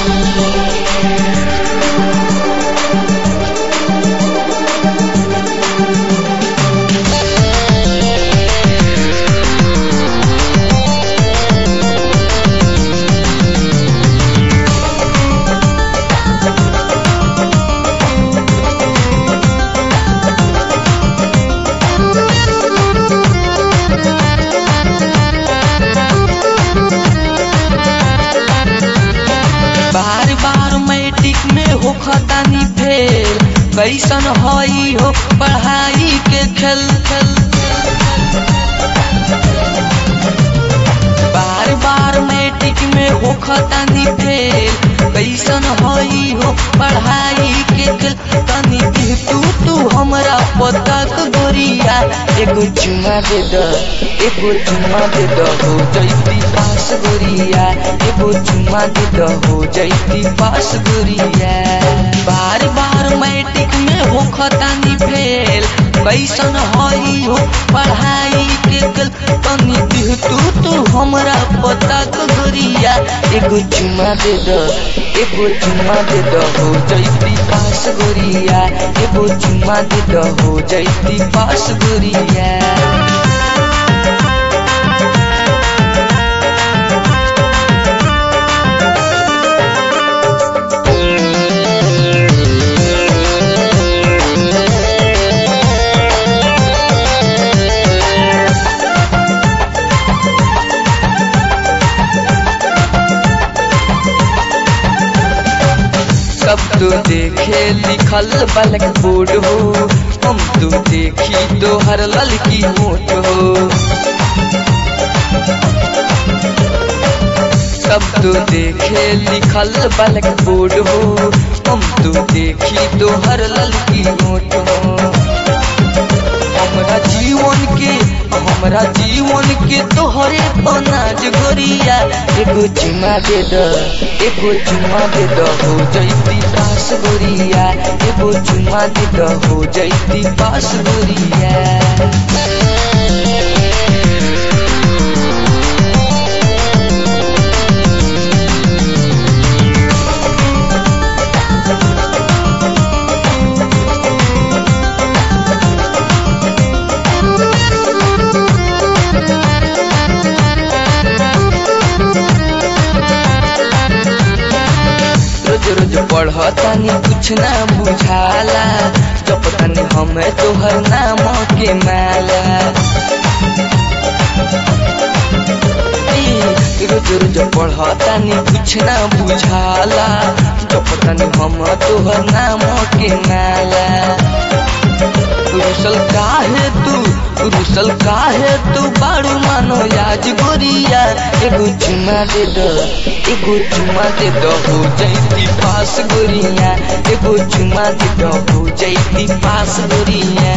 बार बार matric में होखतानी fail, कैसन हई हो पढ़ाई के खेल। बार बार मैट्रिक में होखतानी फेल, कैसन हई हो पढ़ाई के खेल। तनी तू हमरा पता तो गोरिया, एगो चुमा दे द, एगो चुमा दे द, हो जैती पास गोरिया। एगो चुमा दे द, हो जैती पास गोरिया। बार बार मैट्रिक में होखतानी फेल, कैसन हई हो पढ़ाई के खेल। तनी तू हमरा पता तो गोरिया, एगो चुमा दे द, एगो चुमा दे द, हो जैती पास गोरिया। एगो चुमा दे द, हो जैती पास गोरिया। सब तो देखे लिखल ब्लैक बोर्ड हो, हम तो देखी तो हर ललकी होठ हो। सब तो देखे लिखल ब्लैक बोर्ड हो, हम तो देखी तो हर ललकी होठ हो। हमरा जीवन के तोहरे अनाज गोरिया। एगो चुमा दे द, एगो चुमा दे द, हो जैती पास गोरिया। एगो चुमा दे द, हो जैती पास गोरिया। रोज पढ़तानी कुछ ना बुझाला, जपतानी हमें तोहर नाम के माला। रोज पढ़तानी कुछ ना बुझाला, जपतानी हम तोहर नाम के माला। रुसल काहे तू बारू मानो याज गोरिया। एगो चुमा दे द, एगो चुमा दे द, हो जैती पास गोरिया। एगो चुमा दे द, हो जैती पास गोरिया।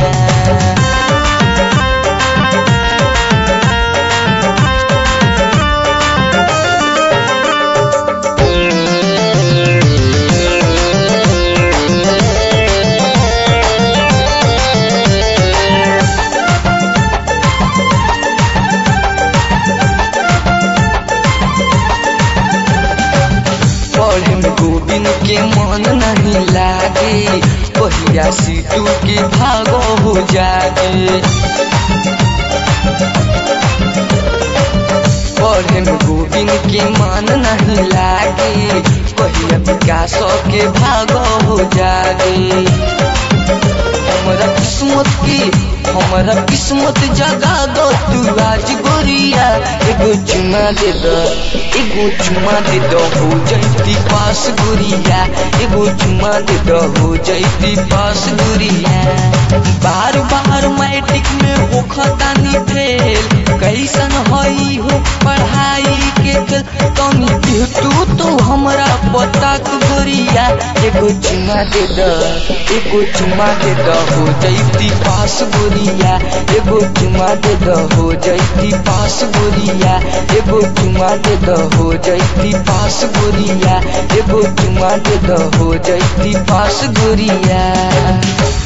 पढ़े में गोविंद के मन नहीं लागे, पहिया सीटू के भागो हो जागे। पढ़े में गोविंद के मन नहीं लागे, पहिया विकास के भागो हो जागे। हमरा किस्मत जगा दो तू आज गोरिया। एगो चुमा दे द, एगो चुमा दे द, हो जैती पास गोरिया। एगो चुमा दे द, हो जैती पास गोरिया। बार बार मैट्रिक में होखतानी फेल, कैसन हई हो पढ़ाई के खेल। तनी तू हमरा पता तो गोरिया। एगो चुमा दे द, एगो चुमा दे द, हो जैती पास गोरिया। एगो चुमा दे द, हो जैती पास गोरिया। एगो चुमा दे द, हो जैती पास गोरिया। एगो चुमा दे द, हो जैती पास गोरिया।